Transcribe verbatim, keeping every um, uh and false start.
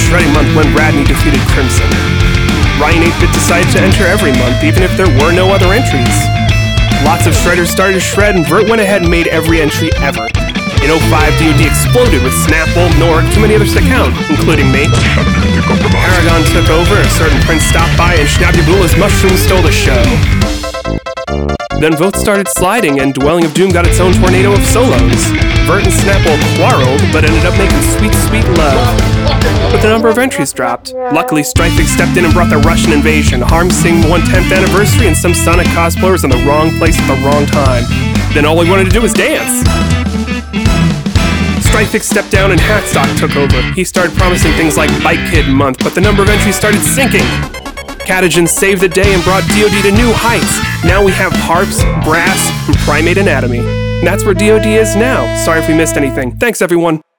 shredding month when Radney defeated Crimson. Ryan eight bit decided to enter every month, even if there were no other entries. Lots of shredders started to shred, and Vert went ahead and made every entry ever. In oh five, D O D exploded with Snapple, Norg, too many others to count, including me. Paragon took over, a certain prince stopped by, and Schnabulous Mushroom stole the show. Then votes started sliding, and Dwelling of Doom got its own tornado of solos. Vert and Snapple quarreled, but ended up making sweet, sweet love. But the number of entries dropped. Luckily, Strifig stepped in and brought the Russian invasion, Harm Sing one tenth anniversary, and some Sonic cosplayers in the wrong place at the wrong time. Then all we wanted to do was dance. Strifig stepped down and Hatstock took over. He started promising things like Bike Kid Month, but the number of entries started sinking. Catagen saved the day and brought D O D to new heights. Now we have Harps, Brass, and Primate Anatomy. And that's where D O D is now. Sorry if we missed anything. Thanks, everyone.